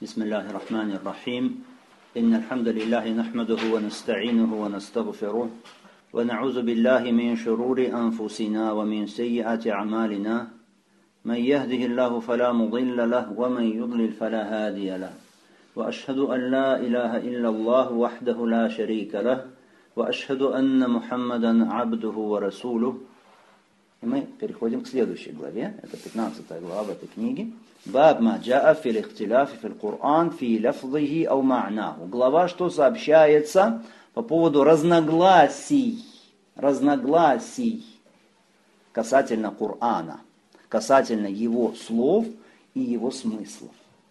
بسم الله الرحمن الرحيم إن الحمد لله نحمده ونستعينه ونستغفره ونعوذ بالله من شرور أنفسنا ومن سيئات أعمالنا من يهده الله فلا مضل له ومن يضلل فلا هادي له وأشهد أن لا إله إلا الله وحده لا شريك له وأشهد أن محمدا عبده ورسوله. И мы переходим к следующей главе, это 15 глава в этой книге. Баб ма джаа фил ихтиляфи фил Кур'ан фи лафзихи ау ма'наху. Глава, что сообщается по поводу разногласий касательно Кур'ана, касательно его слов и его смыслов.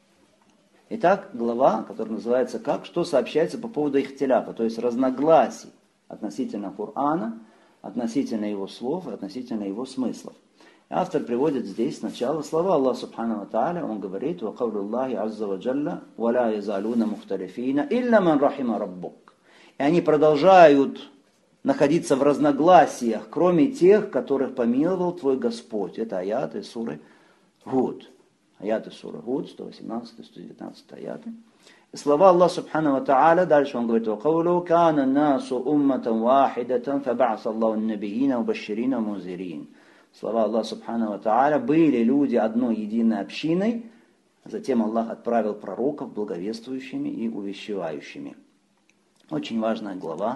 Итак, глава, которая называется как? Что сообщается по поводу ихтиляфа, то есть разногласий относительно Кур'ана, относительно его слов и относительно его смыслов. Автор приводит здесь сначала слова Аллаха Субхану ва Тааля. Он говорит: «Ва кавлю Аллахи азза ва джалла, ва ла язалуна мухталифина, илля ман рахима раббук». И они продолжают находиться в разногласиях, кроме тех, которых помиловал твой Господь. Это аяты суры Гуд. Аяты суры Гуд, 118-119 аяты. И слова Аллаха Субхану ва Тааля, дальше он говорит: «Вакавлю кана насу умматан вахидатан, фаба'са Аллаху набиина мубашширина мунзирин». Слова Аллаха Субхану ва Тааля: были люди одной единой общиной, затем Аллах отправил пророков благовествующими и увещевающими. Очень важная глава,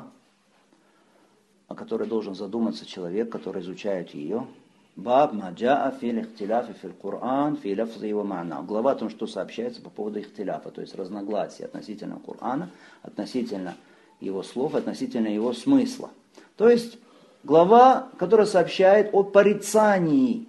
о которой должен задуматься человек, который изучает ее. Баб ма джаа фил ихтиляфи фил Кур'ан фи лафзи ва ма'на. Глава о том, что сообщается по поводу ихтиляфа, то есть разногласия относительно Кур'ана, относительно его слов, относительно его смысла. То есть глава, которая сообщает о порицании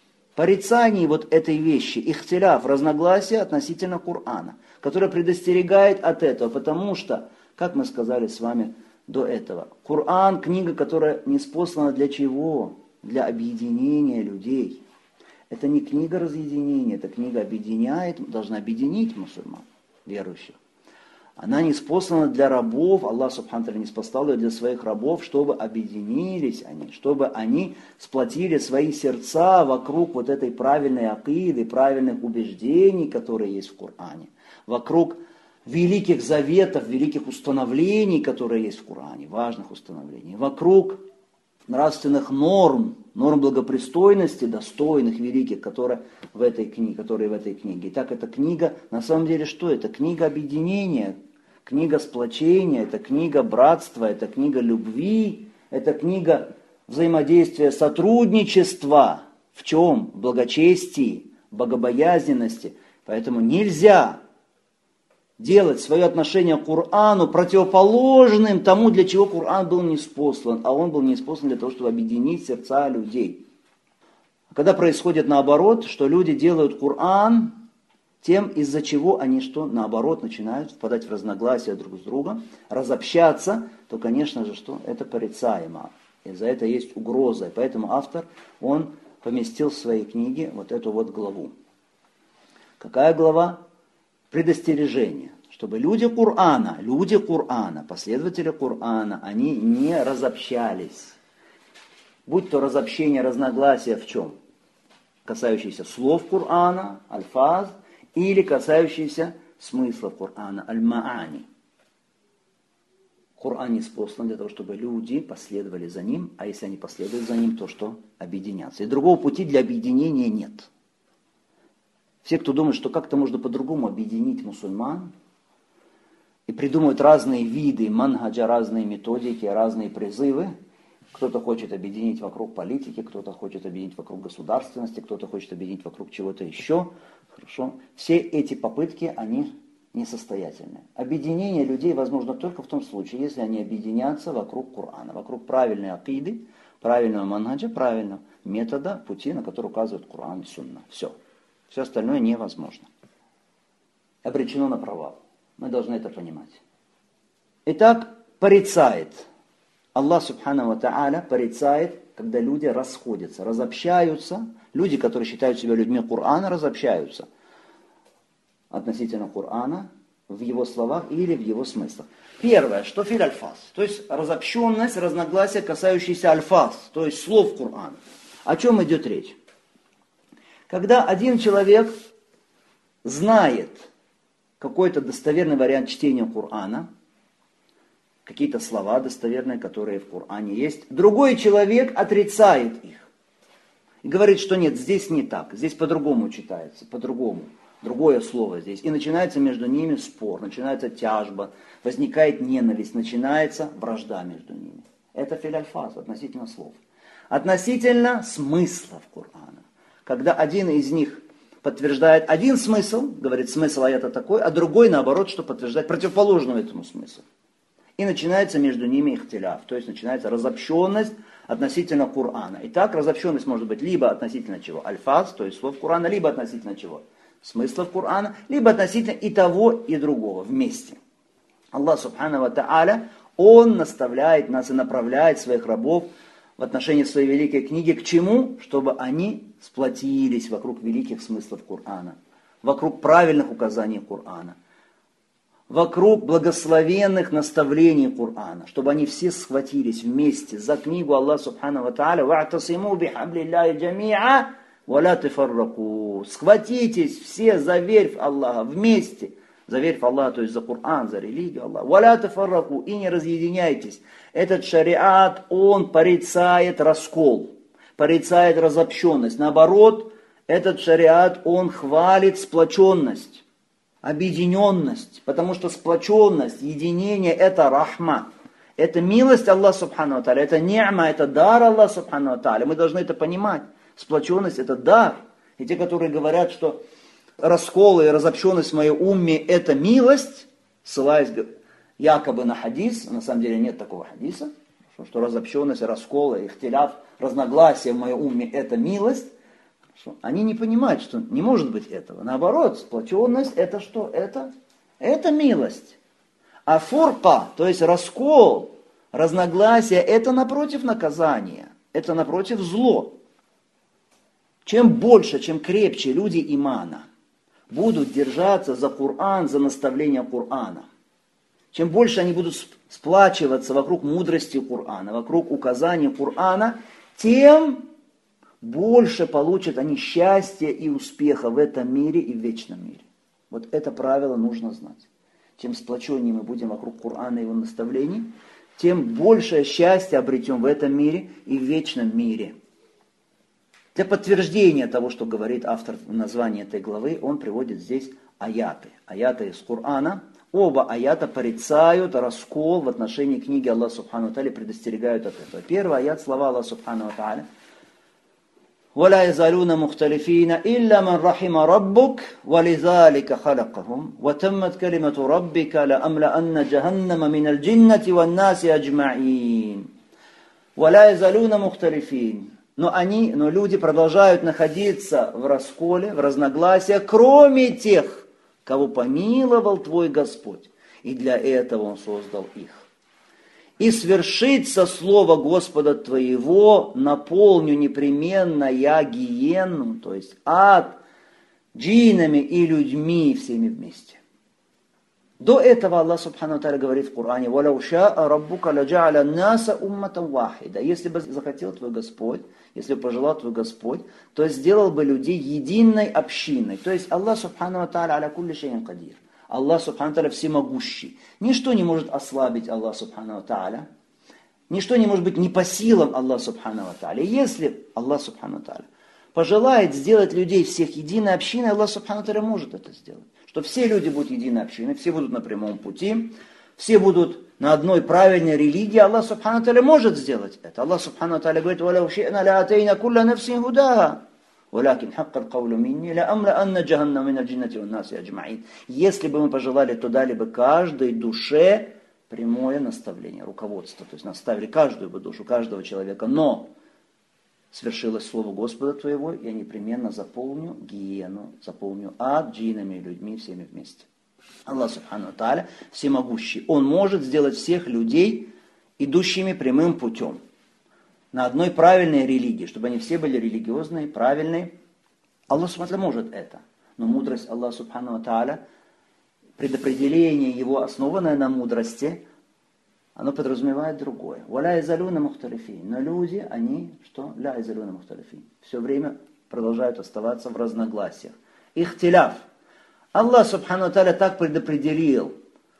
вот этой вещи, ихтиляф, разногласия относительно Кур'ана, которая предостерегает от этого, потому что, как мы сказали с вами до этого, Кур'ан — книга, которая ниспослана для чего? Для объединения людей. Это не книга разъединения, это книга объединяет, должна объединить мусульман, верующих. Она ниспослана для рабов, Аллах Субхану ва Тааля ниспослал ее для своих рабов, чтобы объединились они, чтобы они сплотили свои сердца вокруг вот этой правильной акиды, правильных убеждений, которые есть в Коране, вокруг великих заветов, великих установлений, которые есть в Коране, важных установлений, вокруг нравственных норм благопристойности, достойных, великих, которые в этой книге. Итак, эта книга, на самом деле, что? Это книга объединения, книга сплочения, это книга братства, это книга любви, это книга взаимодействия, сотрудничества. В чем? В благочестии, в богобоязненности. Поэтому нельзя делать свое отношение к Кур'ану противоположным тому, для чего Кур'ан был ниспослан. А он был ниспослан для того, чтобы объединить сердца людей. Когда происходит наоборот, что люди делают Кур'ан тем, из-за чего они что? Наоборот начинают впадать в разногласия друг с другом, разобщаться, то, конечно же, что? Это порицаемо. И за это есть угроза. И поэтому автор, он поместил в своей книге вот эту вот главу. Какая глава? Предостережение, чтобы люди Кур'ана, последователи Кур'ана, они не разобщались. Будь то разобщение, разногласия в чем? Касающиеся слов Кур'ана, альфаз, или касающиеся смысла Кур'ана, аль-ма'ани. Кур'ан ниспослан для того, чтобы люди последовали за ним, а если они последуют за ним, то что? Объединятся. И другого пути для объединения нет. Все, кто думает, что как-то можно по-другому объединить мусульман, и придумывают разные виды манхаджа, разные методики, разные призывы. Кто-то хочет объединить вокруг политики, кто-то хочет объединить вокруг государственности, кто-то хочет объединить вокруг чего-то еще. Хорошо. Все эти попытки, они несостоятельны. Объединение людей возможно только в том случае, если они объединятся вокруг Корана, вокруг правильной акиды, правильного манхаджа, правильного метода, пути, на который указывает Коран и Сунна. Все. Все остальное невозможно. Обречено на провал. Мы должны это понимать. Итак, порицает. Аллах Субхану ва Тааля порицает, когда люди расходятся, разобщаются. Люди, которые считают себя людьми Корана, разобщаются относительно Корана в его словах или в его смыслах. Первое, что филь альфаз, то есть разобщенность, разногласия, касающиеся альфаз, то есть слов Корана. О чем идет речь? Когда один человек знает какой-то достоверный вариант чтения Корана, какие-то слова достоверные, которые в Коране есть. Другой человек отрицает их и говорит, что нет, здесь не так, здесь по-другому читается, по-другому. Другое слово здесь. И начинается между ними спор, начинается тяжба, возникает ненависть, начинается вражда между ними. Это филь-аль-фаз относительно слов. Относительно смыслов Корана. Когда один из них подтверждает один смысл, говорит смысл аята такой, а другой наоборот, что подтверждает противоположную этому смыслу. И начинается между ними ихтиляф, то есть начинается разобщенность относительно Корана. Итак, разобщенность может быть либо относительно чего? Аль-фаз, то есть слов Корана, либо относительно чего? Смыслов Корана, либо относительно и того, и другого вместе. Аллах Субхану ва Тааля, Он наставляет нас и направляет своих рабов в отношении своей великой книги к чему? Чтобы они сплотились вокруг великих смыслов Корана, вокруг правильных указаний Корана, вокруг благословенных наставлений Корана, чтобы они все схватились вместе за книгу Аллаха Субхану ва Тааля «Ва'тасиму бихаблиллахи джами'а ва ла тафарраку». Схватитесь все за верфь Аллаха вместе. За верфь Аллаха, то есть за Коран, за религию Аллаха. «Ва ла тафарраку» и не разъединяйтесь. Этот шариат, он порицает раскол, порицает разобщенность. Наоборот, этот шариат, он хвалит сплоченность, объединенность, потому что сплоченность, единение – это рахма, это милость Аллаха Субхану ва Тааля, это ни'ма, это дар Аллаха Субхану ва Тааля. Мы должны это понимать. Сплоченность – это дар. И те, которые говорят, что раскол и разобщенность в моей умме – это милость, ссылаясь якобы на хадис, на самом деле нет такого хадиса, что разобщенность, раскол, ихтиляф, разногласия в моей умме – это милость. Они не понимают, что не может быть этого. Наоборот, сплоченность – это что? Это милость. А фурка, то есть раскол, разногласие – это напротив наказания, это напротив зло. Чем больше, чем крепче люди имана будут держаться за Коран, за наставление Корана, чем больше они будут сплачиваться вокруг мудрости Корана, вокруг указаний Корана, тем больше получат они счастья и успеха в этом мире и в вечном мире. Вот это правило нужно знать. Чем сплоченнее мы будем вокруг Корана и его наставлений, тем большее счастье обретем в этом мире и в вечном мире. Для подтверждения того, что говорит автор в названии этой главы, он приводит здесь аяты. Аяты из Корана. Оба аята порицают раскол в отношении книги Аллаха Субхану ва Тааля, предостерегают от этого. Первый аят, слова Аллаха Субхану ва Тааля. ولا يزالون مختلفين إلا من رحم ربك ولذلك خلقهم وتمت كلمة ربك لأملأن جهنم من الجنة والناس أجمعين ولا يزالون مختلفين. Но люди продолжают находиться в расколе, в разногласиях, кроме тех, кого помиловал твой Господь. И для этого Он создал их. И свершится слово Господа твоего, наполню непременно я гиенну, то есть ад, джиннами и людьми всеми вместе. До этого Аллах Субхану ва Тааля говорит в Коране: «Валяу ша'a раббука ладжа'аля наса умматан вахида». Если бы захотел твой Господь, если бы пожелал твой Господь, то сделал бы людей единой общиной. То есть Аллах Субхану ва Тааля аля кулли шайин кадир. Аллах Субхану ва Тааля всемогущий. Ничто не может ослабить Аллах Субхану ва Тааля. Ничто не может быть не по силам Аллаха Субхану ва Тааля. Если Аллах Субхану ва Тааля пожелает сделать людей всех единой общиной, Аллах Субхану ва Тааля может это сделать. Что все люди будут единой общиной, все будут на прямом пути, все будут на одной правильной религии, Аллах Субхану ва Тааля может сделать это. Аллах Субхану ва Тааля говорит: «Валяу ши'на ла'атайна кулла нафсин худаха, валякин хаккал кавлю минни ла'амла'анна джаханнама миналь джиннати ван наси аджмаин». Если бы мы пожелали, то дали бы каждой душе прямое наставление, руководство. То есть наставили каждую бы душу, каждого человека. Но свершилось слово Господа твоего, я непременно заполню гиену, заполню ад джиннами и людьми всеми вместе. Аллах Субхану ва Тааля всемогущий. Он может сделать всех людей идущими прямым путем. На одной правильной религии, чтобы они все были религиозные, правильные. Аллах Субхану ва Тааля может это. Но мудрость Аллаха Субхану ва Тааля, предопределение его, основанное на мудрости, оно подразумевает другое. «Валя язалюна мухталифин». Но люди, они, что? «Ля язалюна мухталифин». Все время продолжают оставаться в разногласиях. Ихтиляф. Аллах Субхану ва Тааля так предопределил,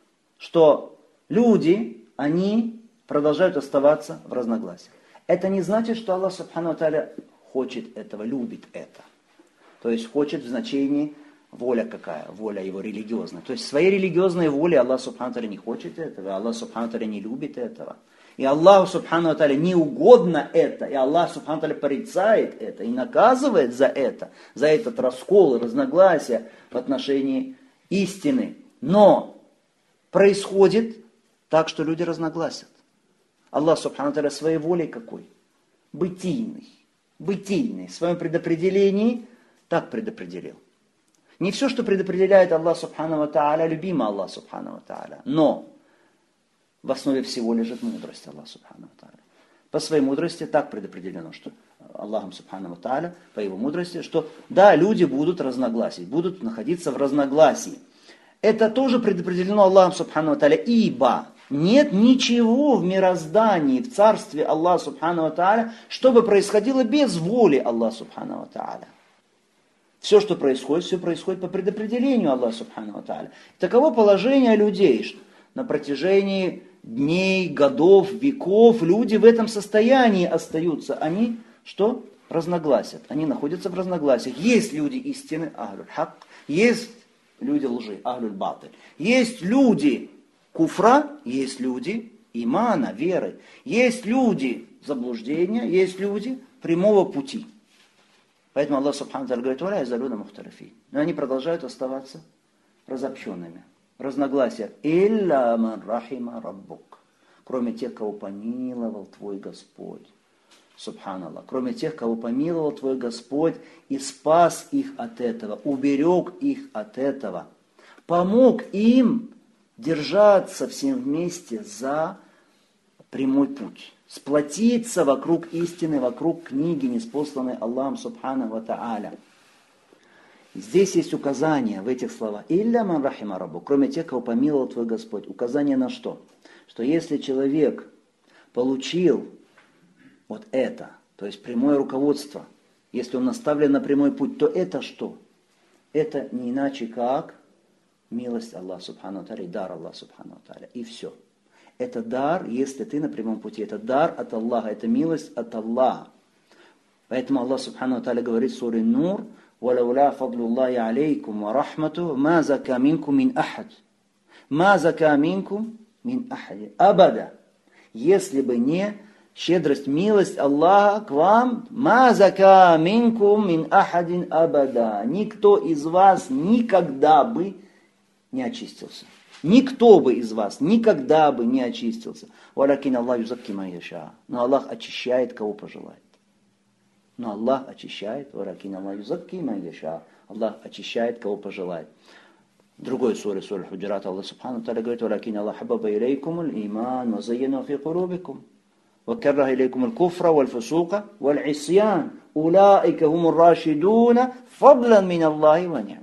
что люди, они продолжают оставаться в разногласиях. Это не значит, что Аллах Субхану ва Тааля хочет этого, любит это. То есть хочет в значении воля какая? Воля его религиозная. То есть своей религиозной воли Аллах Субхану ва Тааля не хочет этого, Аллах Субхану ва Тааля не любит этого. И Аллаху Субхану ва Тааля не угодно это, и Аллах Субхану ва Тааля порицает это и наказывает за этот раскол и разногласия в отношении истины. Но происходит так, что люди разногласят. Аллах Субхану ва Тааля своей волей какой? Бытийный. В своем предопределении так предопределил. Не все, что предопределяет Аллах Субхану ва Тааля, любимо Аллах Субхану ва Тааля. Но в основе всего лежит мудрость Аллаха Субхану ва Тааля. По своей мудрости так предопределено, что Аллахом Субхану ва Тааля, по его мудрости, что да, люди будут разногласить, будут находиться в разногласии. Это тоже предопределено Аллахом Субхану ва Тааля, ибо нет ничего в мироздании, в царстве Аллаха Субхану ва Тааля, чтобы происходило без воли Аллаха Субхану ва Тааля. Все, что происходит, все происходит по предопределению Аллаха Субхану ва Тааля. Таково положение людей, что на протяжении дней, годов, веков люди в этом состоянии остаются. Они что? Разногласят. Они находятся в разногласиях. Есть люди истины, ахлюль хак, есть люди лжи, ахлюль батыль. Есть люди куфра, есть люди имана, веры. Есть люди заблуждения, есть люди прямого пути. Поэтому Аллах Субхану ва Тааля говорит: «Валя язалюна мухталифин». Но они продолжают оставаться разобщенными. Разногласия. «Илля ман рахима раббук». Кроме тех, кого помиловал твой Господь. Субханаллах. Кроме тех, кого помиловал твой Господь и спас их от этого, уберег их от этого. Помог им держаться всем вместе за прямой путь. Сплотиться вокруг истины, вокруг книги, ниспосланной Аллахом Субхану ва Тааля. Здесь есть указание в этих словах. «Илля ман рахима раббук», кроме тех, кого помиловал твой Господь. Указание на что? Что если человек получил вот это, то есть прямое руководство, если он наставлен на прямой путь, то это что? Это не иначе как милость Аллаха Субхану ва Тааля, дар Аллаха Субхану ва Тааля. И все. Это дар, если ты на прямом пути. Это дар от Аллаха, это милость от Аллаха. Поэтому Аллах Субхану ва Тааля говорит в суре Нур: «Валауля фадлуллахи алейкум ва рахмату ма зака минкум мин ахад». Ма зака минкум мин ахад. Абада. Если бы не щедрость, милость Аллаха к вам, ма зака минкум мин ахадин абада. Никто из вас никогда бы не очистился. Никто бы из вас никогда бы не очистился. Валякин Аллах юзакки ман яша. Но Аллах очищает, кого пожелает. Но Аллах очищает, валякин Аллах юзакки ман яша. Аллах очищает, кого пожелает. В другой суре, суре Худжурат, Аллах Субхану ва Тааля говорит: валякин Аллах хабаба илейкум аль-иман ва зайяна фи кулубикум ва карраха илейкум аль-куфра валь-фусука валь-исьян улаика хумур рашидуна фадлан мин Аллахи ва ни'ма.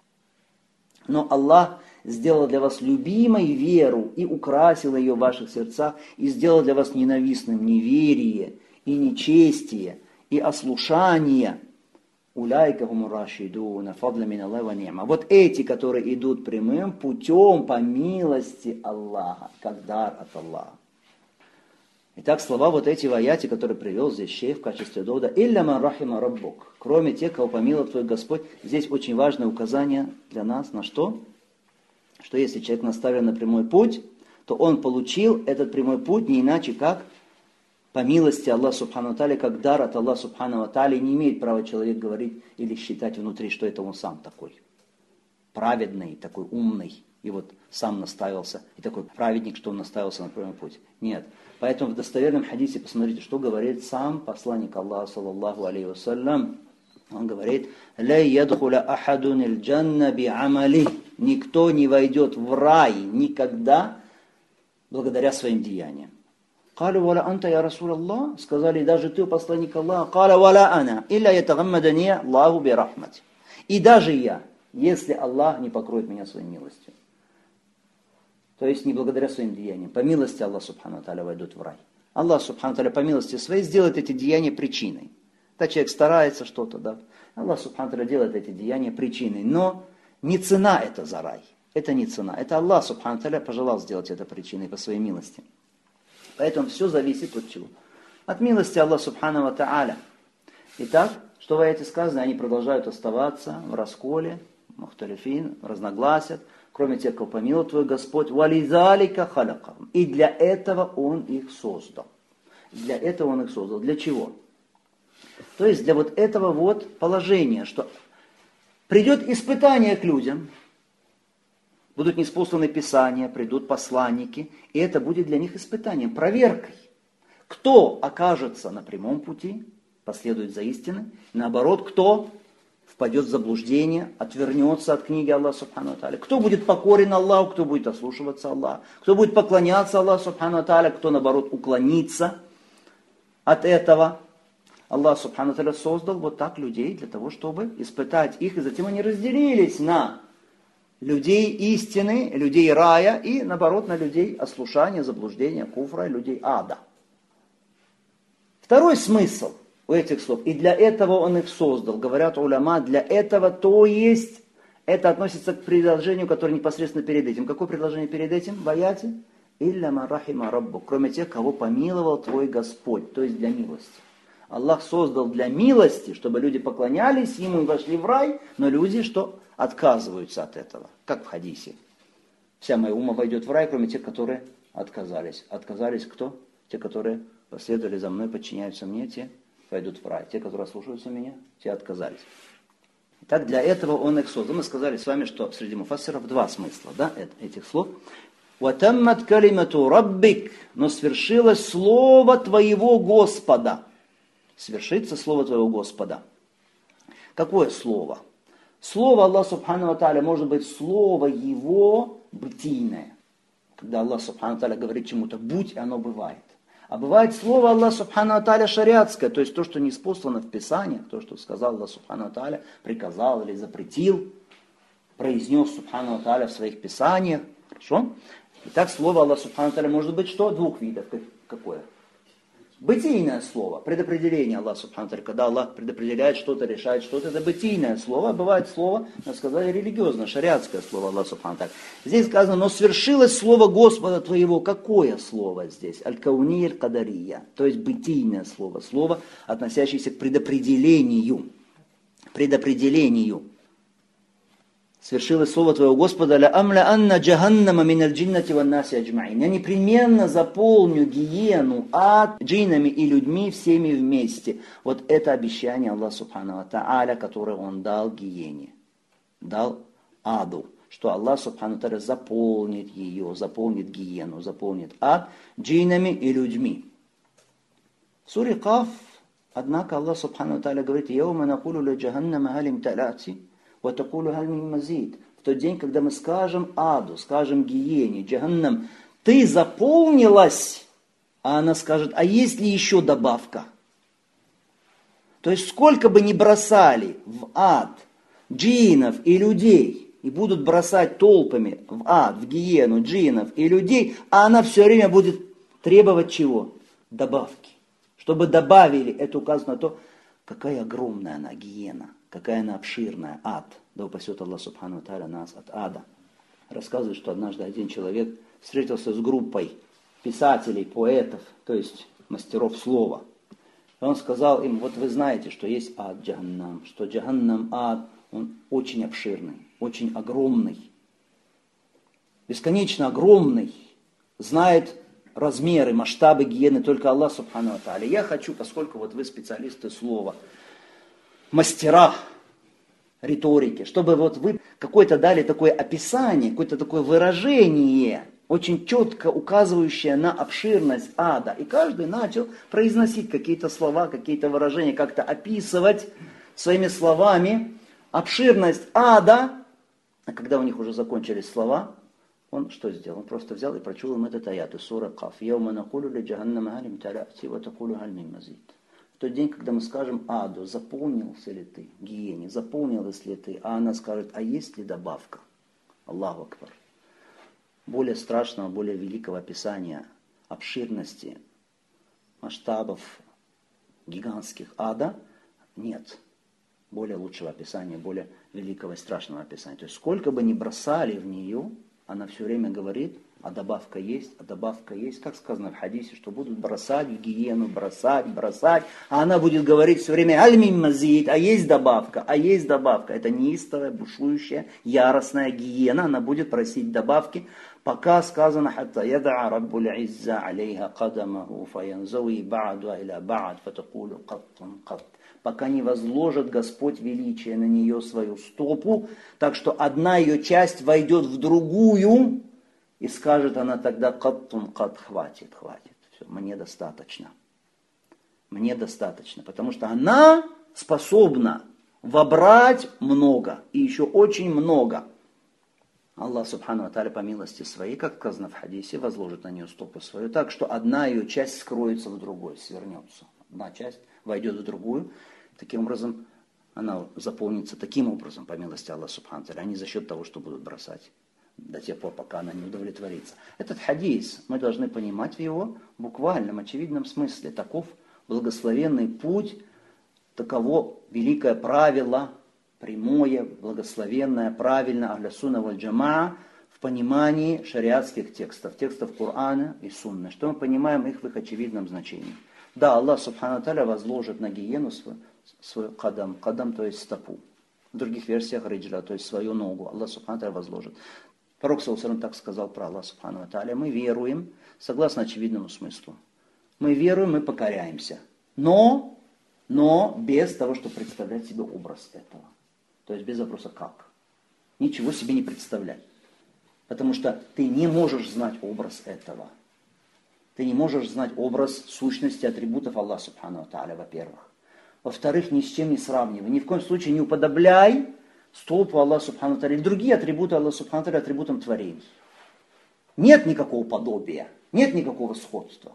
Но Аллах сделал для вас любимой веру и украсил ее в ваших сердцах, и сделал для вас ненавистным неверие, и нечестие, и ослушание. Уляйка хумур рашидуна фадла мин Аллахи ва ни'ма. Вот эти, которые идут прямым путем по милости Аллаха, как дар от Аллаха. Итак, слова вот эти в аяте, которые привел здесь шейх в качестве довода: «Илля ман рахима раббук», кроме тех, кого помиловал твой Господь. Здесь очень важное указание для нас на что? Что если человек наставлен на прямой путь, то он получил этот прямой путь не иначе, как по милости Аллаха Субхану ва Тааля, как дар от Аллаха Субхану ва Тааля. Не имеет права человек говорить или считать внутри, что это он сам такой праведный, такой умный, и вот сам наставился, и такой праведник, что он наставился на прямой путь. Нет. Поэтому в достоверном хадисе посмотрите, что говорит сам посланник Аллаха, саллаллаху алейхи вассалям. Он говорит: «Ля ядхуля ахадун иль-джанна би'амали». Никто не войдет в рай никогда благодаря своим деяниям. «Калю валя анта я Расул Аллах». Сказали: даже ты, посланник Аллаха. «Каля валя ана, илля ятагаммадани Аллаху би рахмати». И даже я, если Аллах не покроет меня своей милостью. То есть не благодаря своим деяниям. По милости Аллаха Субхану ва Тааля войдут в рай. Аллах Субхану ва Тааля по милости своей сделает эти деяния причиной. Да, человек старается что-то, да. Аллах Субхану ва Тааля делает эти деяния причиной. Но Не цена это за рай. Это не цена. Это Аллах, субхану та'аля, пожелал сделать это причиной по своей милости. Поэтому все зависит от чего? От милости Аллаха, субхану та'аля. Итак, что в аяте сказано, они продолжают оставаться в расколе, мухталифин, разногласят, кроме тех, кого помилует твой Господь, вализалика халякахум. И для этого Он их создал. Для этого Он их создал. Для чего? То есть для вот этого вот положения, что придет испытание к людям, будут ниспосланы писания, придут посланники, и это будет для них испытанием, проверкой. Кто окажется на прямом пути, последует за истиной, наоборот, кто впадет в заблуждение, отвернется от книги Аллаха субхану тааля. Кто будет покорен Аллаху, кто будет ослушиваться Аллаха, кто будет поклоняться Аллаху субхану тааля, кто наоборот уклонится от этого. Аллах субхану тааля создал вот так людей для того, чтобы испытать их, и затем они разделились на людей истины, людей рая, и наоборот на людей ослушания, заблуждения, куфра, людей ада. Второй смысл у этих слов. И для этого Он их создал. Говорят уляма, для этого, то есть, это относится к предложению, которое непосредственно перед этим. Какое предложение перед этим в аяте? Илля ма рахима раббу. Кроме тех, кого помиловал твой Господь. То есть для милости. Аллах создал для милости, чтобы люди поклонялись Ему и вошли в рай, но люди, что отказываются от этого. Как в хадисе. Вся моя умма войдет в рай, кроме тех, которые отказались. Отказались кто? Те, которые последовали за мной, подчиняются мне, те пойдут в рай. Те, которые слушаются меня, те отказались. Так для этого Он их создал. Мы сказали с вами, что среди муфассиров два смысла, да, этих слов. «Ватаммат калимату раббик», но свершилось слово твоего Господа. Свершится слово твоего Господа. Какое слово? Слово Аллаха субхану ва тааля может быть слово Его бытийное. Когда Аллах субхану ва тааля говорит чему-то «будь», оно бывает. А бывает слово Аллах субхану ва тааля шариатское, то есть то, что не спослано в Писаниях, то, что сказал Аллах субхану ва тааля, приказал или запретил, произнес субхану ва тааля в своих Писаниях. Хорошо? Итак, слово Аллах субхану ва тааля может быть что? Двух видов. Какое? Бытийное слово, предопределение Аллаха субхану ва тааля. Когда Аллах предопределяет что-то, решает что-то, это бытийное слово. А бывает слово, мы сказали, религиозное, шариатское слово Аллаха субхану ва тааля. Здесь сказано, но свершилось слово Господа твоего. Какое слово здесь? Аль-кауни аль-кадария. То есть бытийное слово. Слово, относящееся к предопределению. Предопределению. Свершилось слово твоего Господа, ля амля анна джаханнама миналь джиннати ван наси аджмаин. Я непременно заполню гиену ад джиннами и людьми всеми вместе. Вот это обещание Аллаха субхану ва тааля, которое Он дал гиене, дал аду, что Аллах субхану ва тааля заполнит ее, заполнит гиену, заполнит ад джиннами и людьми. В суре Каф, однако, Аллах субхану ва тааля говорит, яума накулу ля джаханнама халим та'лати. В тот день, когда мы скажем аду, скажем гиене, джаханнам, ты заполнилась, а она скажет, а есть ли еще добавка? То есть сколько бы ни бросали в ад джиннов и людей, и будут бросать толпами в ад, в гиену джиннов и людей, а она все время будет требовать чего? Добавки. Чтобы добавили, это указано на то, какая огромная она гиена. Какая она обширная, ад. Да упасет Аллах субхану ва тааля нас от ада. Рассказывает, что однажды один человек встретился с группой писателей, поэтов, то есть мастеров слова. И он сказал им, вот вы знаете, что есть ад джаханнам, что джаханнам ад, он очень обширный, очень огромный, бесконечно огромный, знает размеры, масштабы гиены только Аллах субхану ва тааля. Я хочу, поскольку вот вы специалисты слова, мастера риторики, чтобы вот вы какое-то дали такое описание, какое-то такое выражение, очень четко указывающее на обширность ада. И каждый начал произносить какие-то слова, какие-то выражения, как-то описывать своими словами обширность ада. А когда у них уже закончились слова, он что сделал? Он просто взял и прочел им этот аят из суры Каф. «Яума накулу ли джаханнама халим та'лати ва такулу халь мин мазид». В тот день, когда мы скажем аду, заполнился ли ты, гиене, заполнилась ли ты, а она скажет, а есть ли добавка? Аллаху акбар. Более страшного, более великого описания обширности, масштабов гигантских ада нет. более лучшего описания, более великого и страшного описания. То есть сколько бы ни бросали в нее, она все время говорит, а добавка есть, а добавка есть. Как сказано в хадисе, что будут бросать в гиену, бросать, а она будет говорить все время аль-мин мазид, а есть добавка, а есть добавка. Это неистовая, бушующая, яростная гиена, она будет просить добавки, пока сказано «Хатта ядаа раббуль изза алейха кадамаху фаянзауи ба'ду иля ба'д фатакулю каттун катт». Пока не возложит Господь величие на нее свою стопу, так что одна ее часть войдет в другую, и скажет она тогда «Каттун кат», хватит, все, мне достаточно. Мне достаточно, потому что она способна вобрать много, и еще очень много. Аллах Субхану ва Тааля по милости своей, как сказано в хадисе, возложит на нее стопу свою, так что одна ее часть скроется в другой, свернется. Одна часть войдет в другую, таким образом она заполнится таким образом, по милости Аллаха Субхану ва Тааля, а не за счет того, что будут бросать до тех пор, пока она не удовлетворится. Этот хадис мы должны понимать в его буквальном, очевидном смысле. Таков благословенный путь, таково великое правило, прямое, благословенное, правильное ахля сунна валь джамаа в понимании шариатских текстов Корана и Сунны. Что мы понимаем их в их очевидном значении. Да, Аллах Субхану ва Тааля возложит на гиену свой кадам, то есть стопу. В других версиях риджля, то есть свою ногу. Аллах Субхану ва Тааля возложит. Пророк ﷺ так сказал про Аллаха Субхану ва Тааля. Мы веруем, согласно очевидному смыслу. Мы веруем, мы покоряемся. Но без того, чтобы представлять себе образ этого. То есть без вопроса как. Ничего себе не представлять. Потому что ты не можешь знать образ этого. Ты не можешь знать образ сущности атрибутов Аллаха Субхану ва Тааля, во-первых. Во-вторых, ни с чем не сравнивай. Ни в коем случае не уподобляй столпу Аллаха Субхану ва Тааля или другие атрибуты Аллаха Субхану ва Тааля атрибутам творений. Нет никакого подобия, нет никакого сходства.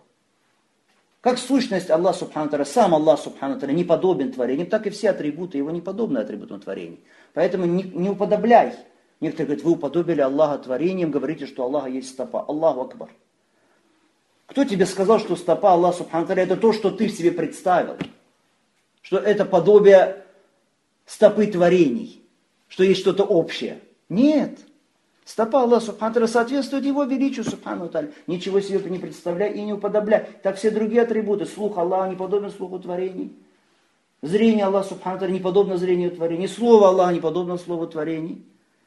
Как сущность Аллаха Субхану ва Тааля, сам Аллах Субхану ва Тааля не подобен творениям, так и все атрибуты его не подобны атрибутам творений. Поэтому не уподобляй. Некоторые говорят, вы уподобили Аллаха творением, говорите, что Аллаха есть стопа. Аллаху Акбар. Кто тебе сказал, что стопа Аллаха Субхану ва Тааля это то, что ты себе представил? Что это подобие стопы творений? Что есть что-то общее? Нет. Стопа Аллаха Субхану ва Тааля соответствует его величию Субхану ва Тааля. Ничего себе ты не представляй и не уподобляй. Так все другие атрибуты. Слух Аллаха не подобен слуху творений. Зрение Аллаха Субхану ва Тааля не подобно зрению творений. Слово Аллаха не подобно слову творений.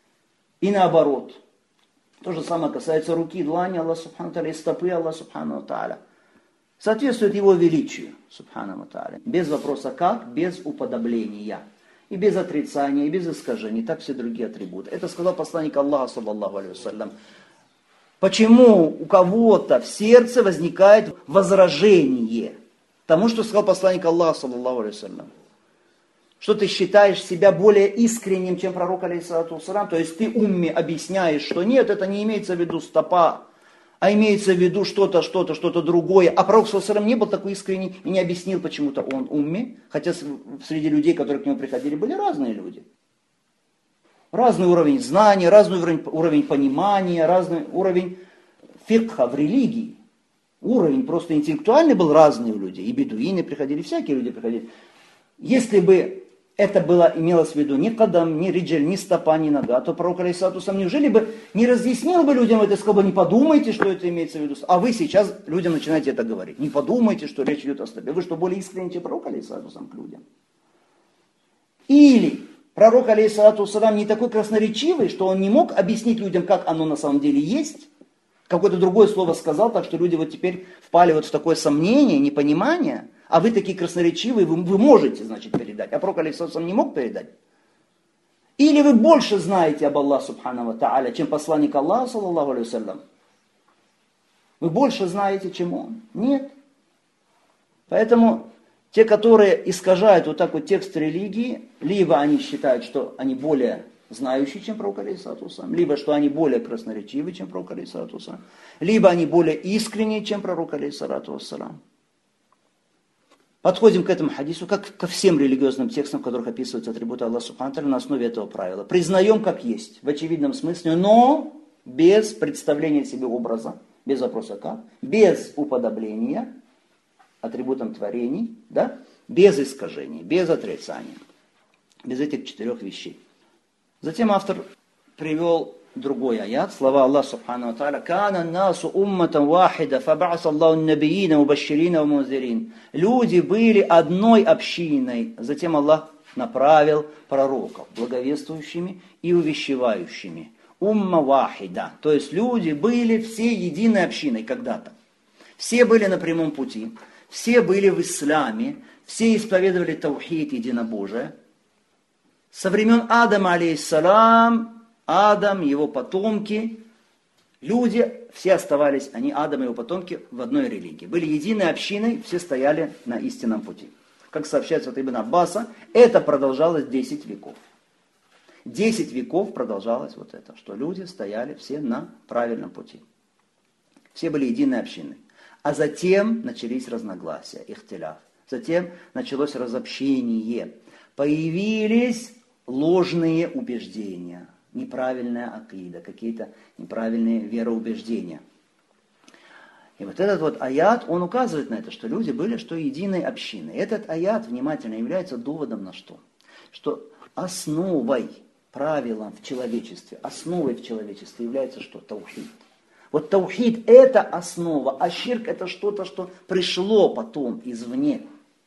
И наоборот. То же самое касается руки, длани Аллаха Субхану ва Тааля и стопы Аллаха Субхану ва Тааля. Соответствует его величию Субхану ва Тааля. Без вопроса как, без уподобления. И без отрицания, и без искажений, так все другие атрибуты. Это сказал посланник Аллаха, саллаллаху алейхи вассалям. Почему у кого-то в сердце возникает возражение тому, что сказал посланник Аллаха, саллаллаху алейхи вассалям? Что ты считаешь себя более искренним, чем пророк, алейхиссалату вассалям? То есть ты умме объясняешь, что нет, это не имеется в виду стопа, а имеется в виду что-то другое. А пророк ﷺ не был такой искренний и не объяснил почему-то он умме, хотя среди людей, которые к нему приходили, были разные люди. Разный уровень знаний, разный уровень понимания, разный уровень фикха в религии. Уровень просто интеллектуальный был разный у людей. И бедуины приходили, всякие люди приходили. Если бы это имелось в виду ни кадам, ни риджель, ни стопа, ни нога, то пророк алейхиссалату вассалям неужели бы не разъяснил бы людям это, сказал бы, не подумайте, что это имеется в виду. А вы сейчас людям начинаете это говорить. Не подумайте, что речь идет о стопе. Вы что, более искренне, чем пророк алейхиссалату вассалям к людям? Или пророк алейхиссалату вассалям не такой красноречивый, что он не мог объяснить людям, как оно на самом деле есть. Какое-то другое слово сказал, так что люди вот теперь впали вот в такое сомнение, непонимание. А вы такие красноречивые, вы можете, значит, передать. А пророк алейхиссалату вассалям не мог передать. Или вы больше знаете об Аллахе Субхану ва Тааля, чем посланник Аллаха, саллаллаху алейхи вассалям? Вы больше знаете, чем он? Нет. Поэтому те, которые искажают вот так вот текст религии, либо они считают, что они более знающие, чем пророк алейхиссалату вассалям, либо что они более красноречивы, чем пророк алейхиссалату вассалям, либо они более искренние, чем пророк алейхиссалату вассалям. Подходим к этому хадису, как ко всем религиозным текстам, в которых описываются атрибуты Аллаха Субхану ва Тааля, на основе этого правила. Признаем как есть, в очевидном смысле, но без представления себе образа, без вопроса как, без уподобления атрибутам творений, да, без искажений, без отрицания. без этих 4 вещей. Затем автор привел другой аят, слова Аллаха Субхану ва Тааля: «Кана насу умматан вахида, фаба'аса Аллаху набиина мубашширина ва мунзирин». Люди были одной общиной, затем Аллах направил пророков, благовествующими и увещевающими. Умма вахида, то есть люди были все единой общиной когда-то. Все были на прямом пути, все были в исламе, все исповедовали таухид, единобожие. Со времен Адама, алейхиссалам, Адам, его потомки, люди, все оставались, они, Адам и его потомки, в одной религии. Были единой общиной, все стояли на истинном пути. Как сообщается от Ибн Аббаса, это продолжалось 10 веков. 10 веков продолжалось вот это, что люди стояли все на правильном пути. Все были единой общиной. А затем начались разногласия, ихтиляф. Затем началось разобщение. Появились ложные убеждения, неправильная акида, какие-то неправильные вероубеждения. И вот этот вот аят, он указывает на это, что люди были что единой общиной. Этот аят внимательно является доводом на что? Что основой, правилом в человечестве, основой в человечестве является что? Таухид. Вот таухид это основа, а ширк это что-то, что пришло потом извне.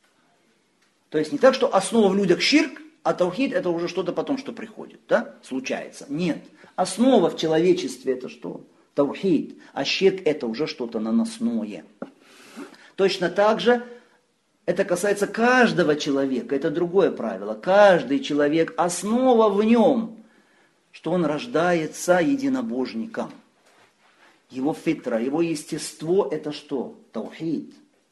То есть не так, что основа в людях ширк, а таухид это уже что-то потом, что приходит, да, случается. Нет. Основа в человечестве это что? Таухид. А ширк это уже что-то наносное. Точно так же это касается каждого человека. Это другое правило. Каждый человек, основа в нем, что он рождается единобожником. Его фитра, его естество это что? Таухид.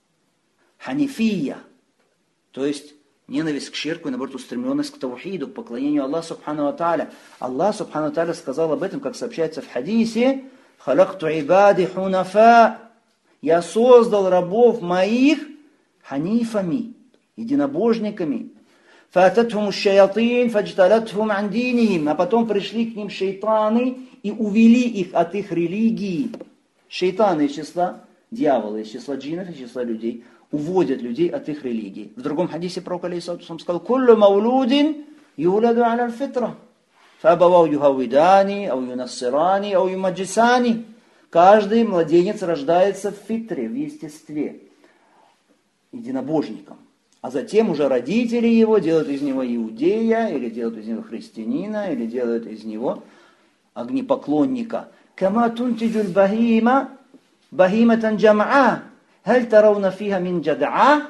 Ханифия. То есть ненависть к ширку и, наоборот, устремленность к таухиду, к поклонению Аллаху Субхану ва Тааля. Аллах Субхану ва Тааля сказал об этом, как сообщается в хадисе: «Халакту ибади хунафа». Я создал рабов моих ханифами, единобожниками. «Фататхум шаятин, фаджталатхум ан динихим». А потом пришли к ним шейтаны и увели их от их религии. Шейтаны из числа дьявола, из числа джиннов, из числа людей уводят людей от их религии. В другом хадисе пророк алейхиссалату сказал: «Куллу маулудин юладу аля аль-фитра, фабавау юхавидани, ау юнассирани, ау юмаджисани». Каждый младенец рождается в фитре, в естестве, единобожником. А затем уже родители его делают из него иудея, или делают из него христианина, или делают из него огнепоклонника. «Кама тунтиджуль бахима, бахиматан джамаа». «Халь тарауна фиха мин джада'a».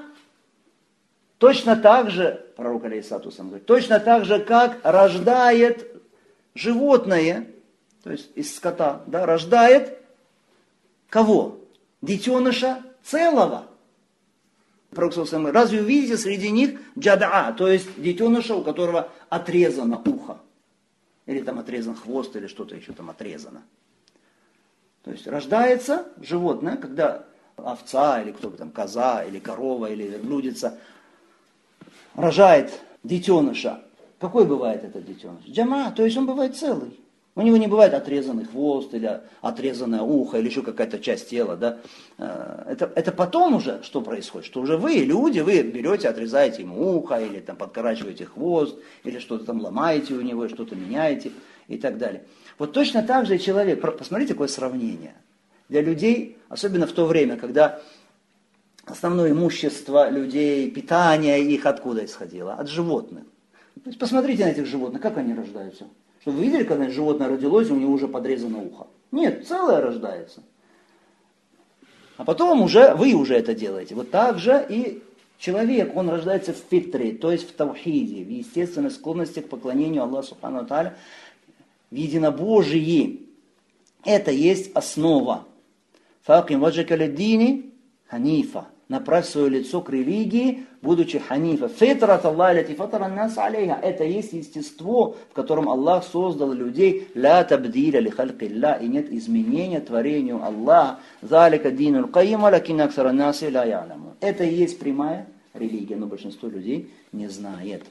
Точно так же, пророк алейхиссалату говорит, точно так же, как рождает животное, то есть из скота, да, рождает кого? Детеныша целого. Пророк говорит: разве увидите среди них джада'a, то есть детеныша, у которого отрезано ухо, или там отрезан хвост, или что-то еще там отрезано. То есть рождается животное, когда овца, или кто-то там, коза, или корова, или верблюдица рожает детеныша. Какой бывает этот детеныш? Джама, то есть он бывает целый. У него не бывает отрезанный хвост, или отрезанное ухо, или еще какая-то часть тела. Да? Это потом уже что происходит? Что уже вы, люди, вы берете, отрезаете ему ухо, или там подкорачиваете хвост, или что-то там ломаете у него, что-то меняете и так далее. Вот точно так же и человек. Посмотрите, какое сравнение. Для людей, особенно в то время, когда основное имущество людей, питание их откуда исходило? От животных. То есть посмотрите на этих животных, как они рождаются. Что вы видели, когда животное родилось, у него уже подрезано ухо? Нет, целое рождается. А потом уже, вы уже это делаете. Вот так же и человек, он рождается в фитре, то есть в таухиде, в естественной склонности к поклонению Аллаху Субхану ва Тааля, в единобожии. Это есть основа. Факим ваджака лиддини ханифа. Направь свое лицо к религии, будучи ханифа. Фитрат Аллах, лати фатара нас алейха. Это есть естество, в котором Аллах создал людей. Ла табдиля ли халькилля. И нет изменения творению Аллаха. Залика динул кайима, лакин аксара наси ла яляму. Это и есть прямая религия, но большинство людей не знает.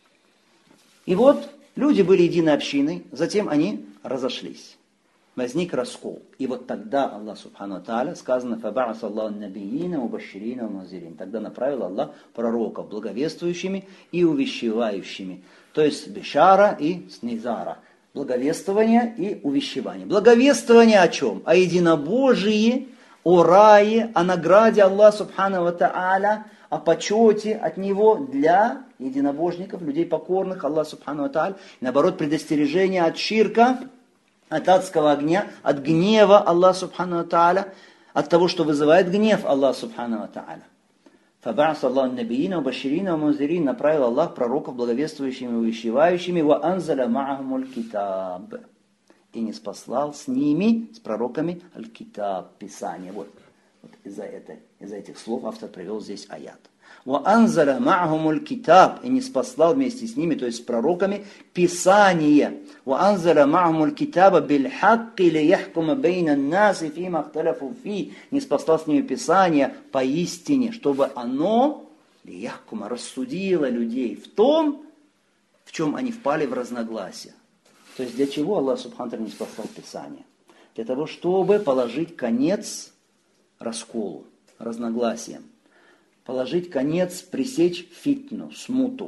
И вот люди были единой общиной, затем они разошлись. Возник раскол. И вот тогда Аллах Субхану ва Тааля, сказано: «Фаба'аса Аллаху набиина мубашширина ва мунзирин». Тогда направил Аллах пророков благовествующими и увещевающими. То есть бишара и снизара. Благовествование и увещевание. Благовествование о чем? О единобожии, о рае, о награде Аллаха Субхану ва Тааля, о почете от Него для единобожников, людей покорных Аллаху Субхану ва Тааля. Наоборот, предостережение от ширка, от адского огня, от гнева Аллаха Субхану ва Тааля, от того, что вызывает гнев Аллаха Субхану ва Тааля. Фаба'ас Аллаху набиина, баширина, мунзирин, направил Аллах пророков благовествующими и увещевающими, ва анзаля ма'ахумуль китаб. И не спаслал с ними, с пророками, аль-китаб, Писание. Вот из-за этих слов автор привел здесь аят. Ва анзаля ма'ахумуль китаб. И не спаслал вместе с ними, то есть с пророками, Писание. Ва анзаля ма'ахумуль китаба биль-хакки лияхкума бейна наси фима ахталяфу фи. Не спаслал с ними Писание поистине, чтобы оно лияхкума рассудило людей в том, в чем они впали в разногласие. То есть для чего Аллах Субхану ва Тааля не спаслал Писание? Для того, чтобы положить конец расколу, разногласиям. Положить конец, пресечь фитну, смуту.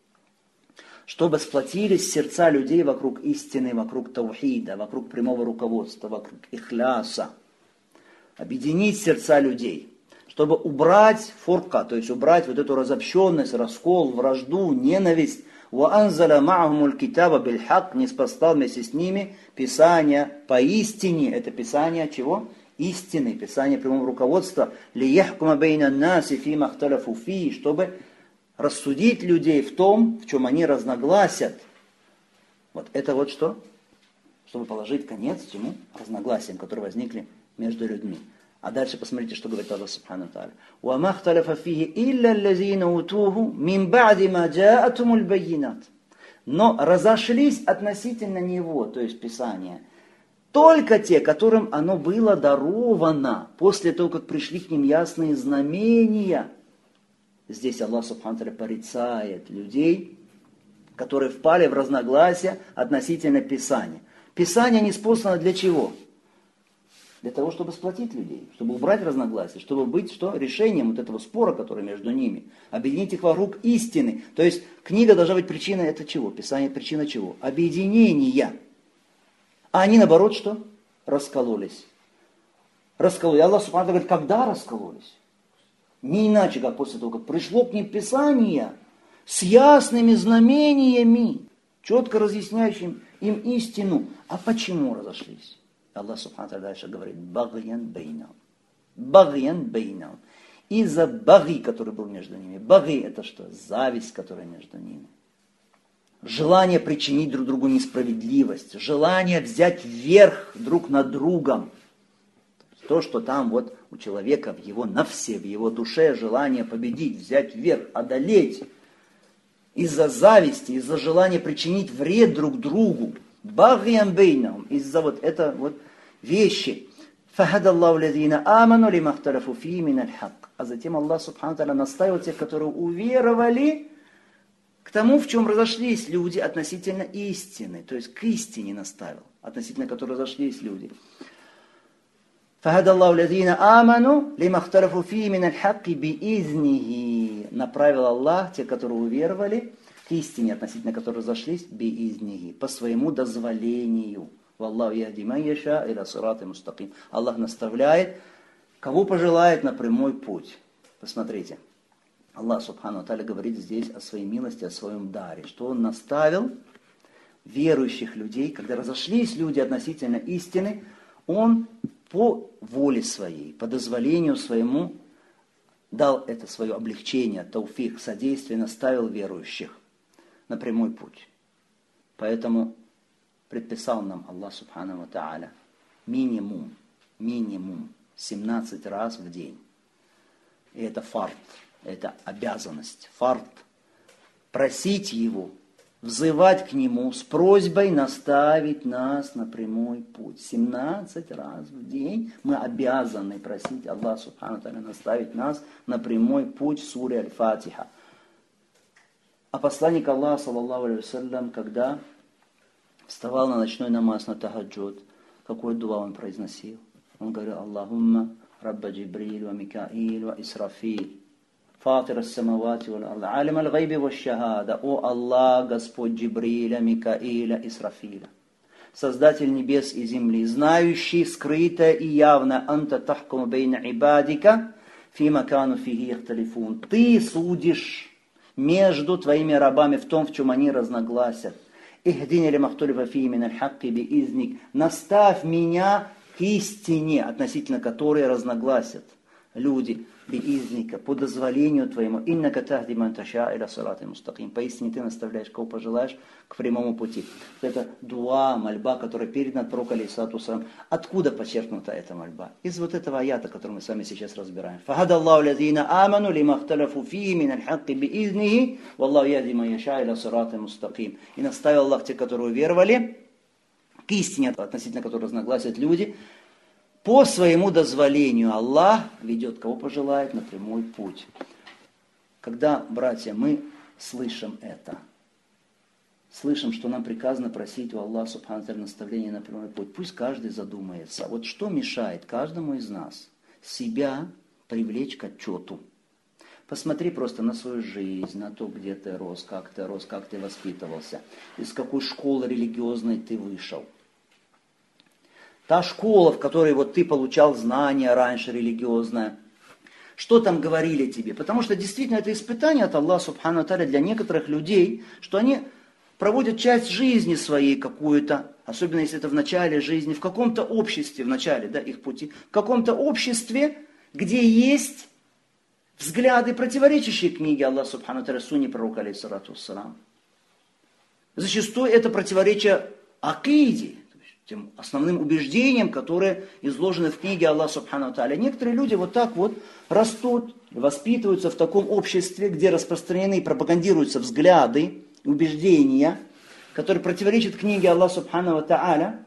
Чтобы сплотились сердца людей вокруг истины, вокруг таухида, вокруг прямого руководства, вокруг ихляса. Объединить сердца людей. Чтобы убрать фурка, то есть убрать вот эту разобщенность, раскол, вражду, ненависть. وَأَنْزَلَ مَعَهُمُ الْكِتَابَ بِالْحَقِّ. Не спаслал вместе с ними Писание поистине. Это Писание чего? Истины, Писание прямого руководства. لِيَحْكُمَ بَيْنَ النَّاسِ فِي مَا اخْتَلَفُوا فِيهِ. Чтобы рассудить людей в том, в чем они разногласят. Вот это вот что? Чтобы положить конец чему? Разногласиям, которые возникли между людьми. А дальше посмотрите, что говорит Аллах Субхану ва Тааля. وَمَا اخْتَلَفَ فِيهِ إِلَّا الَّذِينَ أُوتُوهُ مِنْ بَعْدِ مَا جَاءَتْهُمُ الْبَيِّنَاتُ. Но разошлись относительно него, то есть Писания, только те, которым оно было даровано, после того, как пришли к ним ясные знамения. Здесь Аллах Субхану ва Тааля порицает людей, которые впали в разногласия относительно Писания. Писание ниспослано для чего? Для того, чтобы сплотить людей, чтобы убрать разногласия, чтобы быть что? Решением вот этого спора, который между ними. Объединить их вокруг истины. То есть книга должна быть причиной это чего? Писание причина чего? Объединения. А они наоборот что? Раскололись. Раскололись. Аллах Субхану говорит, когда раскололись? Не иначе, как после того, как пришло к ним Писание с ясными знамениями, четко разъясняющим им истину. А почему разошлись? Аллах Субхану ва Тааля дальше говорит, багьян бейнахум. Багьян бейнахум. Из-за баги, который был между ними. Баги это что? Зависть, которая между ними. Желание причинить друг другу несправедливость. Желание взять верх друг над другом. То, что там вот у человека в его нафсе, в его душе желание победить, взять верх, одолеть. Из-за зависти, из-за желания причинить вред друг другу. Багьян бейнахум. Из-за вот это вот вещи. Фахадаллаху лазина аману лима ихталафу фии миналь хакк. А затем Аллах Субхану ва Тааля наставил тех, которые уверовали, к тому, в чем разошлись люди относительно истины. То есть к истине наставил, относительно которой разошлись люди. Фахадаллаху лазина аману лима ихталафу фии миналь хакки биизнихи. Направил Аллах тех, которые уверовали, к истине, относительно которой разошлись, биизнихи, по своему дозволению. Валлаху яхди ман яша иля сирати мустаким. Аллах наставляет, кого пожелает, на прямой путь. Посмотрите, Аллах Субхану ва Тааля говорит здесь о своей милости, о своем даре, что Он наставил верующих людей, когда разошлись люди относительно истины, Он по воле своей, по дозволению своему дал это свое облегчение, тауфик, содействие, наставил верующих на прямой путь. Поэтому предписал нам Аллах Субхану ва Тааля минимум 17 раз в день. И это фард, это обязанность. Фард. Просить Его, взывать к Нему с просьбой наставить нас на прямой путь. 17 раз в день мы обязаны просить Аллах Субхану ва Тааля наставить нас на прямой путь. Сура Аль-Фатиха. А посланник Аллаха, саллаллаху алейхи ва саллям, когда вставал на ночной намаз, на тахаджуд, какой дуа он произносил? Он говорил, Аллахумма рабба Джибриль ва Микаил ва Исрафиль, фатир ас-самавати валь ард, алим аль-гайби ваш-шахада, о Аллах, Господь Джибриля, Микаиля, Исрафиля, Создатель небес и земли, знающий скрытое и явное, анта тахкуму бейна ибадика, фима кану фиги ихталифун. Ты судишь между твоими рабами в том, в чем они разногласят. Ихдини ли махтулифа фи мин аль-хакки би изник. Наставь меня к истине, относительно которой разногласят люди, биизника, по дозволению твоему. Иннака тахди ман таша иля сирати мустаким. Поистине ты наставляешь, кого пожелаешь, к прямому пути. Это дуа, мольба, которая передана пророку алейхиссалату вассалам. Откуда почерпнута эта мольба? Из вот этого аята, который мы с вами сейчас разбираем. Фахада Аллаху лазина аману лима хталафу фи мин аль-хакки биизнихи, валлаху ядди ман яша иля сирати мустаким. И наставил Аллах те, которые уверовали, к истине, относительно которой разногласят люди, по своему дозволению. Аллах ведет, кого пожелает, на прямой путь. Когда, братья, мы слышим это, слышим, что нам приказано просить у Аллаха субхану ва тааля наставления на прямой путь, пусть каждый задумается. Вот что мешает каждому из нас себя привлечь к отчету? Посмотри просто на свою жизнь, на то, где ты рос, как ты воспитывался, из какой школы религиозной ты вышел. Та школа, в которой вот ты получал знания раньше религиозная, что там говорили тебе? Потому что действительно это испытание от Аллаха субхану ва тааля для некоторых людей, что они проводят часть жизни своей какую-то, особенно если это в начале жизни, в каком-то обществе, в начале их пути, в каком-то обществе, где есть взгляды, противоречащие книге Аллаха субхану ва тааля, сунне пророка алейхиссалату вассалам. Зачастую это противоречие акиде, тем основным убеждениям, которые изложены в книге Аллаха субхану ва тааля. Некоторые люди вот так вот растут, воспитываются в таком обществе, где распространены и пропагандируются взгляды, убеждения, которые противоречат книге Аллаха субхану ва тааля.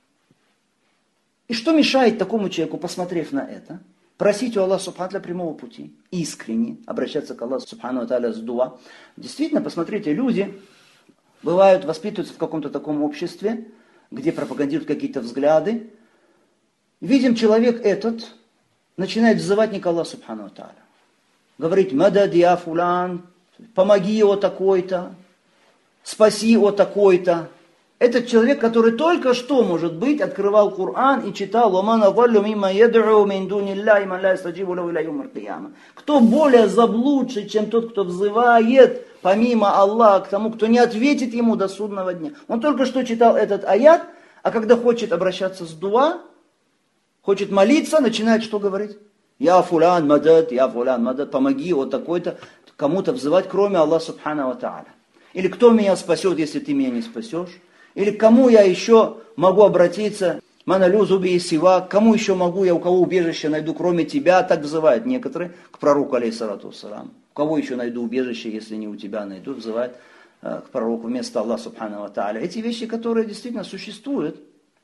И что мешает такому человеку, посмотрев на это, просить у Аллаха субхану ва тааля прямого пути, искренне обращаться к Аллаху субхану ва тааля с дуа? Действительно, посмотрите, люди бывают, воспитываются в каком-то таком обществе, где пропагандируют какие-то взгляды. Видим, человек этот начинает взывать не к Аллаху субхану ва тааля. Говорит: «Мадад я фулан», «помоги о такой-то», «спаси о такой-то». Этот человек, который только что, может быть, открывал Коран и читал: кто более заблудший, чем тот, кто взывает помимо Аллаха к тому, кто не ответит ему до судного дня. Он только что читал этот аят, а когда хочет обращаться с дуа, хочет молиться, начинает что говорить? Я фулян мадад, помоги вот такой-то, кому-то взывать, кроме Аллаха субхану ва тааля. Или кто меня спасет, если ты меня не спасешь? Или к кому я еще могу обратиться? Маналю зуби и сива, кому еще могу я, у кого убежище найду, кроме тебя? Так взывают некоторые к пророку алейхиссалату вассалам. У кого еще найду убежище, если не у тебя найду, взывают к пророку вместо Аллаха субхану ва тааля. Эти вещи, которые действительно существуют.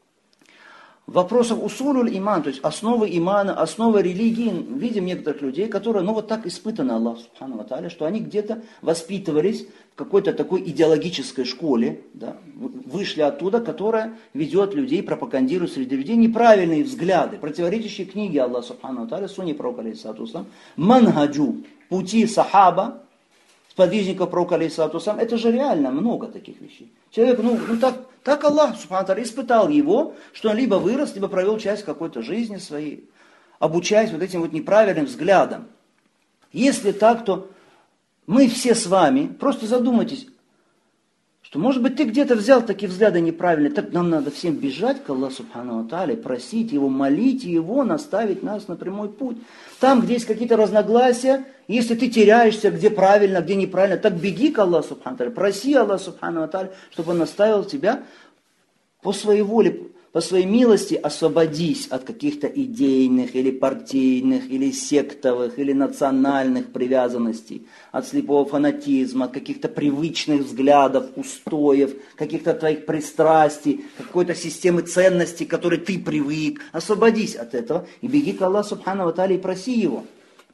В вопросах усулюль иман, то есть основы имана, основы религии, видим некоторых людей, которые, вот так испытаны Аллах субхану ва тааля, что они где-то воспитывались в какой-то такой идеологической школе, вышли оттуда, которая ведет людей, пропагандирует среди людей неправильные взгляды, противоречащие книге Аллаха субхану ва тааля, сунне пророка алейхиссалату вассалам, манхаджу, пути сахаба, сподвижников пророка алейхиссалату вассалам. Это же реально много таких вещей. Человек, так Аллах субхану ва тааля испытал его, что он либо вырос, либо провел часть какой-то жизни своей, обучаясь вот этим вот неправильным взглядам. Если так, то мы все с вами, просто задумайтесь, что, может быть, ты где-то взял такие взгляды неправильные, так нам надо всем бежать к Аллаху субхану ва тааля, просить Его, молить Его, наставить нас на прямой путь. Там, где есть какие-то разногласия, если ты теряешься, где правильно, где неправильно, так беги к Аллаху субхану ва тааля, проси Аллаха субхану ва тааля, чтобы Он наставил тебя по своей воле, по своей милости. Освободись от каких-то идейных, или партийных, или сектовых, или национальных привязанностей, от слепого фанатизма, от каких-то привычных взглядов, устоев, каких-то твоих пристрастий, какой-то системы ценностей, к которой ты привык. Освободись от этого и беги к Аллаху субхану ва тааля и проси Его.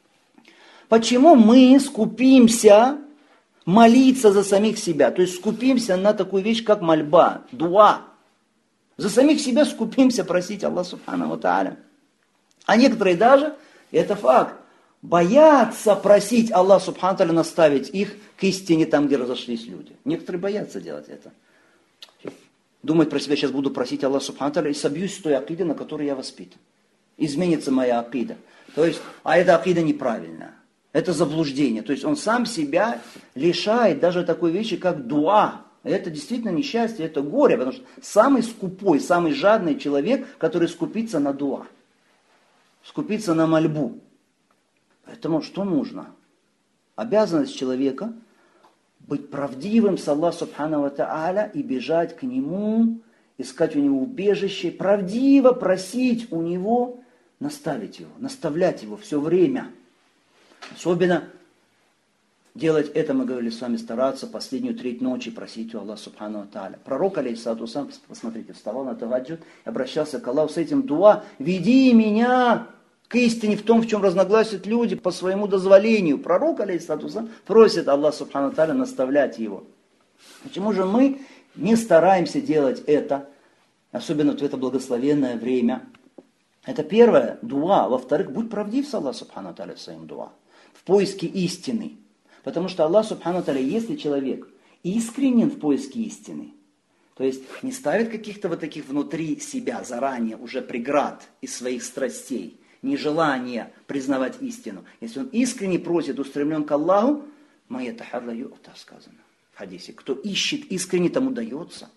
Почему мы скупимся молиться за самих себя? То есть скупимся на такую вещь, как мольба, дуа. За самих себя скупимся просить Аллаха субхану ва тааля. А некоторые даже, это факт, боятся просить Аллах Субхану Тааля наставить их к истине там, где разошлись люди. Некоторые боятся делать это. Думать про себя, сейчас буду просить Аллах Субхану Тааля и собьюсь с той акиды, на которой я воспитан. Изменится моя акида. То есть, а эта акида неправильная. Это заблуждение. То есть он сам себя лишает даже такой вещи, как дуа. Это действительно несчастье, это горе, потому что самый скупой, самый жадный человек, который скупится на дуа, скупится на мольбу. Поэтому что нужно? Обязанность человека быть правдивым с Аллахом Субхану ва Тааля и бежать к Нему, искать у Него убежище, правдиво просить у Него наставить Его, наставлять Его все время. Особенно делать это, мы говорили с вами, стараться последнюю треть ночи просить у Аллаха Субхану ва Тааля. Пророк, алейхиссалату вассалям, посмотрите, вставал на таваджуд, обращался к Аллаху с этим дуа: «Веди меня к истине в том, в чем разногласят люди, по своему дозволению». Пророк, алейхиссалату вассалям, просит Аллаха Субхану ва Тааля наставлять его. Почему же мы не стараемся делать это, особенно в это благословенное время? Это первое, дуа. Во-вторых, будь правдив с Аллахом Субхану ва Тааля в своем дуа, в поиске истины. Потому что Аллах Субхану ва Тааля, если человек искренен в поиске истины, то есть не ставит каких-то вот таких внутри себя заранее уже преград из своих страстей, нежелание признавать истину. Если он искренне просит, устремлен к Аллаху, «Майятахарра ю'та» сказано в хадисе. Кто ищет искренне, тому дается.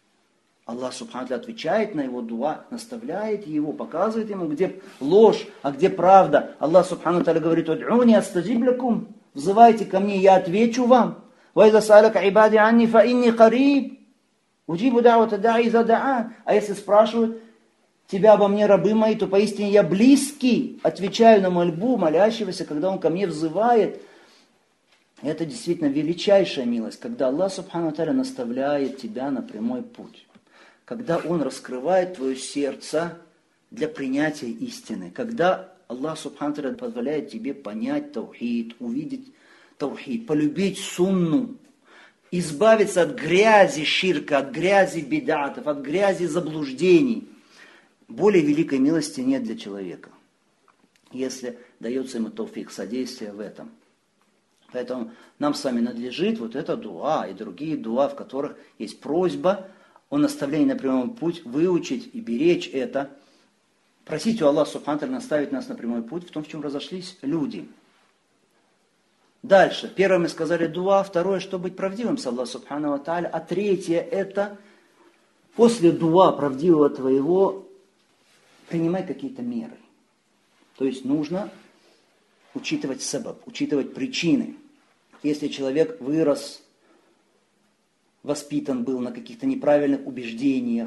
Аллах Субхану ва Тааля отвечает на его дуа, наставляет его, показывает ему, где ложь, а где правда. Аллах Субхану ва Тааля говорит: «Уд'уни астаджиб лакум». Взывайте ко мне, я отвечу вам. «Вайза са'алака ибади анни фа инни кариб». «Уджибу да'вата да'и иза да'ан». А если спрашивают тебя обо мне, рабы мои, то поистине я близкий, отвечаю на мольбу молящегося, когда он ко мне взывает. Это действительно величайшая милость, когда Аллах Субхану ва Тааля наставляет тебя на прямой путь. Когда Он раскрывает твое сердце для принятия истины. Когда Аллах Субхану ва Тааля позволяет тебе понять таухид, увидеть таухид, полюбить сунну, избавиться от грязи ширка, от грязи бидатов, от грязи заблуждений. Более великой милости нет для человека, если дается ему тауфик, содействие в этом. Поэтому нам с вами надлежит вот это дуа и другие дуа, в которых есть просьба о наставлении на прямой путь, выучить и беречь это. Просить у Аллаха Субхану ва Тааля наставить нас на прямой путь в том, в чем разошлись люди. Дальше. Первое мы сказали дуа, второе, что быть правдивым с Аллахом Субхану ва Тааля, а третье это после дуа правдивого твоего принимай какие-то меры. То есть нужно учитывать сабаб, учитывать причины. Если человек вырос, воспитан был на каких-то неправильных убеждениях,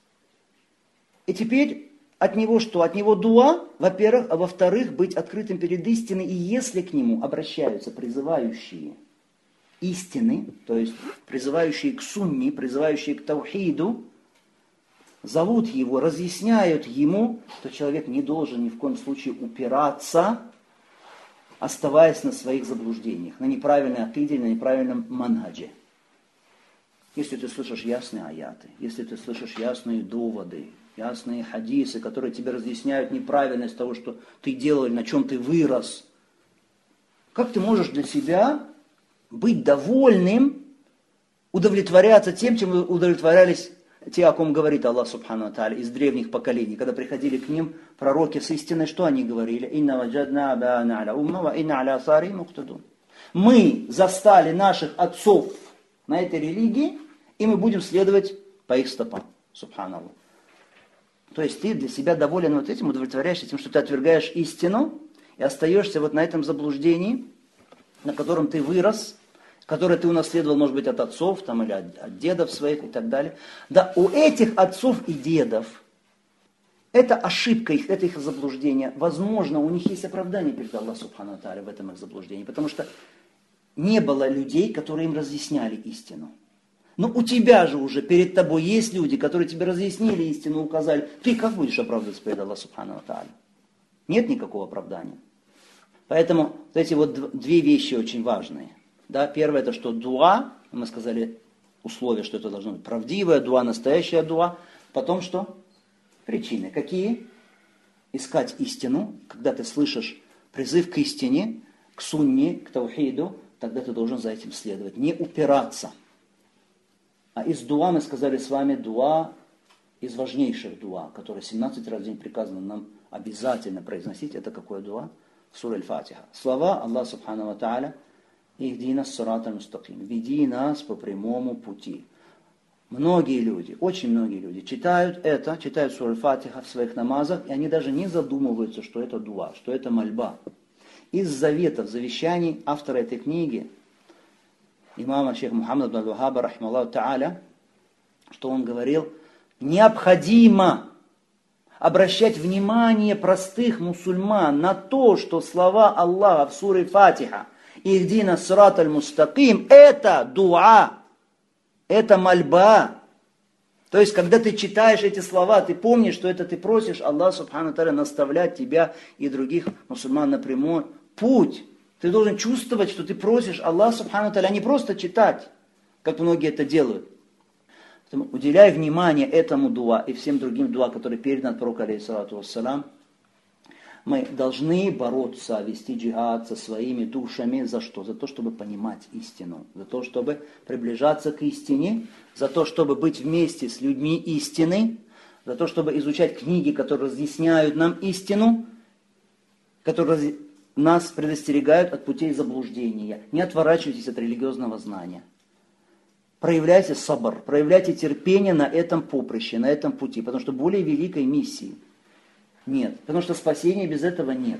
и теперь от него что? От него дуа, во-первых, а во-вторых, быть открытым перед истиной, и если к нему обращаются призывающие истины, то есть призывающие к сунне, призывающие к таухиду, зовут его, разъясняют ему, то человек не должен ни в коем случае упираться, оставаясь на своих заблуждениях, на неправильной акиде, на неправильном манхаджи. Если ты слышишь ясные аяты, если ты слышишь ясные доводы, ясные хадисы, которые тебе разъясняют неправильность того, что ты делал, на чем ты вырос, как ты можешь для себя быть довольным, удовлетворяться тем, чем удовлетворялись те, о ком говорит Аллах Субхану ва Тааля из древних поколений, когда приходили к ним пророки с истиной, что они говорили? «Инна ваджадна абаана аля умма, ва инна аля асари муктадун». Мы застали наших отцов на этой религии, и мы будем следовать по их стопам. Субханаллах. То есть ты для себя доволен вот этим, удовлетворяешься тем, что ты отвергаешь истину и остаешься вот на этом заблуждении, на котором ты вырос, которое ты унаследовал, может быть, от отцов там, или от дедов своих и так далее. Да, у этих отцов и дедов это ошибка их, это их заблуждение. Возможно, у них есть оправдание перед Аллахом Субхану ва Тааля в этом их заблуждении, потому что не было людей, которые им разъясняли истину. Но у тебя же уже перед тобой есть люди, которые тебе разъяснили истину, указали. Ты как будешь оправдываться перед Аллахом Субхану ва Тааля? Нет никакого оправдания. Поэтому вот эти вот две вещи очень важные. Да, первое, это что дуа, мы сказали условия, что это должно быть правдивая дуа, настоящая дуа. Потом что? Причины. Какие? Искать истину, когда ты слышишь призыв к истине, к сунне, к таухиду, тогда ты должен за этим следовать. Не упираться. А из дуа мы сказали с вами дуа, из важнейших дуа, которые 17 раз в день приказано нам обязательно произносить. Это какое дуа? Сура Аль-Фатиха. Слова Аллаха Субхану Ва Тааля: «Ихдина ссирата аль-мустаким». Веди нас по прямому пути. Многие люди, очень многие люди читают это, читают Суру Аль-Фатиха в своих намазах, и они даже не задумываются, что это дуа, что это мольба. Из заветов, завещаний автора этой книги, имама шейх Мухаммад ибн Абдул-Ваххаба, рахимахуллаху тааля, что он говорил: необходимо обращать внимание простых мусульман на то, что слова Аллаха в суре Фатиха «Ихдина ссирата аль-мустаким» это дуа, это мольба. То есть, когда ты читаешь эти слова, ты помнишь, что это ты просишь Аллаха Субхану Тааля наставлять тебя и других мусульман на прямой путь. Ты должен чувствовать, что ты просишь Аллаха Субхану Тааля, а не просто читать, как многие это делают. Поэтому уделяй внимание этому дуа и всем другим дуа, которые переданы от пророка, алейхиссалату вассалам. Мы должны бороться, вести джихад со своими душами. За что? За то, чтобы понимать истину. За то, чтобы приближаться к истине. За то, чтобы быть вместе с людьми истины. За то, чтобы изучать книги, которые разъясняют нам истину. Которые нас предостерегают от путей заблуждения. Не отворачивайтесь от религиозного знания. Проявляйте сабр, проявляйте терпение на этом поприще, на этом пути. Потому что более великой миссии нет. Потому что спасения без этого нет.